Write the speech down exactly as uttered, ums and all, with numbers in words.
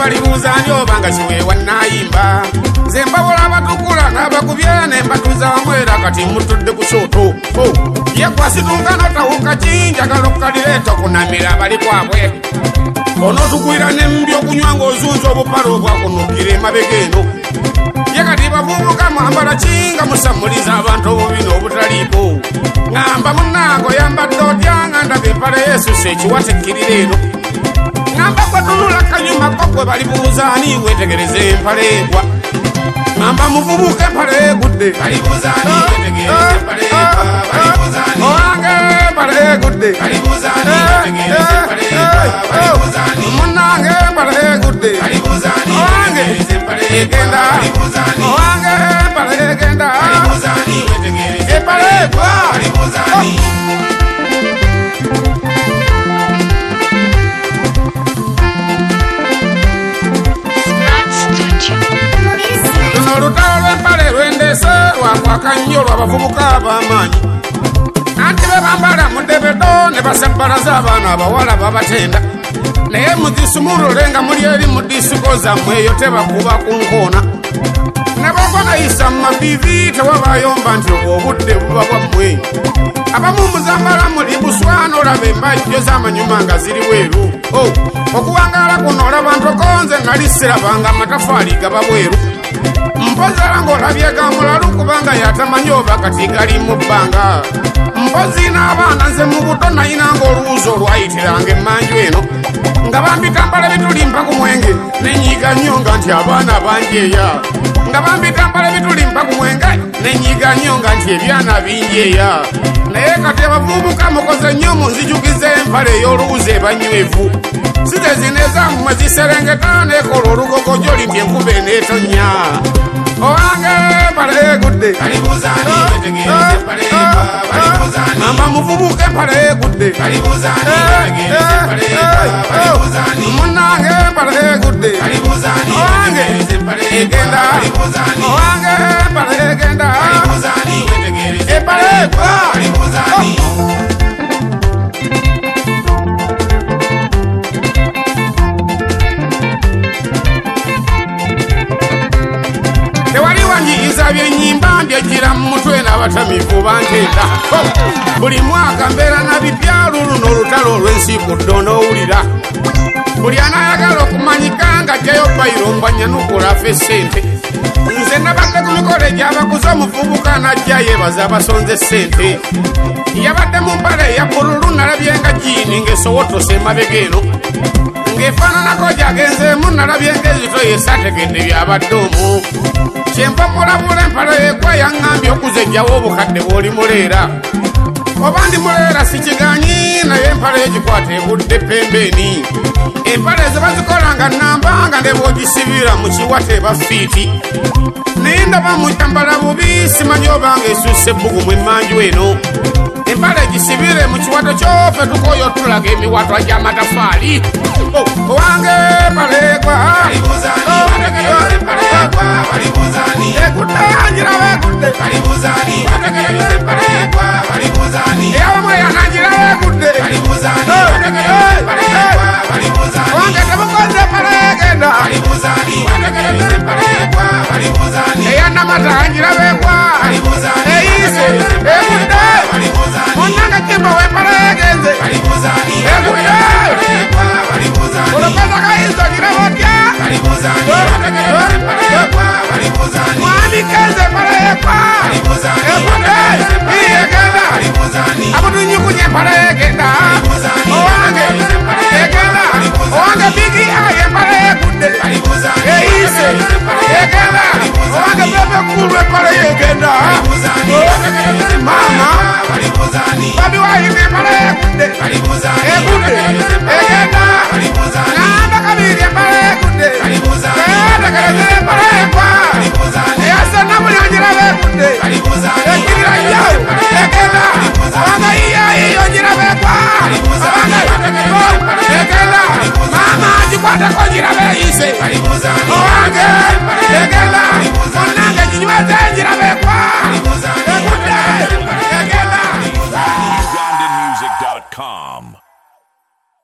balibuuzani obanga kiweewa nayimba nze mbawula abatukula n'abakubye ne mbatuza wamwera kati mutudde ku kyoto yekwasitunkano tawuka kinjagala okukalireeta okunamira abali kwabwe ono tugwira n'ebyokunywa ng'ozunza obupale obwakunukira emabega eno ye kati bavubuka mwambala kinga musamuliza abantu obubina obutaliipo ngamba munnange oyambadde otyanga ndaba empale yesusa ekiwatekkirira eno ngamba gwetunula kanyuma ko gwe balibuuzaani wetegereze empale egwa ngamba muvubuka empale egudde owange empale egudde munnange empale egudde owange egenda owange empale egenda empale egwa olutalo lw'empale lwendese lwakwaka nnyo lw'abavubuka ab'amaanyi anti be bambala mu ddebedo ne basembalaza abaana abawala babatenda naye muzisumulule nga muli eri mu disiko zammwe eyo tebakuba ku nkoona ne bakonayisa mu mabivi tewabayomba nti obwo obudde buba bwammwe abamu muzambala muli buswana olaba embajjo z'amanyuma nga ziri weeru okuwangaala kuno olaba ntokonze nali sirabanga amatafaali gaba bweru mpozala ng'olabye ga mulalu kubanga yatamanyi oba kati gali mu bbanga mpozi n'abaana nze mu buto nayina ng'oluwuzi olwayitiranga emmanju eno nga bambitambala bitulimpa ku mwenge nenyiga nnyo nga nti abaana banjeeya nga bambitambala bitulimpa ku mwenge nenyiga nnyo nga nti ebyana binjeeya naye kati abavubuka mukoze nnyo munzijukiza empale ey'oluwuzi ebanywevu sigezinezammwe ziserengeta nekola olugogojo limpye enkuba eneetonya owange empale egudde ngamba muvubuka empale egudde munnange empale egudde owange egenda owange empale egenda empale egwa tewali wanjiriza byennyimba mbyejjira mu mutwe n'abatamivu bantenda buli mwaka mbeera na bipya luluno olutalo olw'ensiikudde onoowulira buli anaayagala okumanyika ng'ajjayo bayiro mbwanyanukula afe ssente nze nabadde ku mikolo egy'abakuze omuvubuka n'ajja yeebaza abasonze ssente yabadde mu mpale eya bbululu nalabye nga jiini ng'esowotose emabega eno ng'efaananako gyagenzeemu nalabye ng'ezito yeesategedde byabadde omu kyenva mulabula empale yekwa yaŋŋambye okuzejjawo obukadde bw'oli muleera oba ndi muleera sikiganyi naye empale egikwata ebudde pembeeni empale ze bazikolanga nambanga ne bw'ogisibira mu kiwata eba fiiti naye ndaba mujambala bubi simanyi obanga esuusa ebbugumu emmanju eno empale gisibire mu kiwato kyofe tukoyo tulaga emiwatwa gy'amatafaali owange empale egwa ekuddeyanjirawo ekudde eyawamwe yananjirawo ekudde owange temukoze empale egenda eyanamata anjirawo egwa eyise ekudde munnanga kimba w'empale yegenze ekudde olopeza kayiso giraba otya mwami kenze empale yekwa ekudde iyegenda abutunyukunye empale yegenda owange egenda owange bigi aye empale yekudde eyise yegenda owange bebe kulu empale yegenda mama babi wayimba empale yekudde ekudde egenda namba kabiri empale yekudde eyategereza empale yekwa eyasena muyanjiraba ekudde ekirira yo egenda owange yiyayiyo njiraba ekwa owange egenda mama agikwateko njiraba eyise owange egenda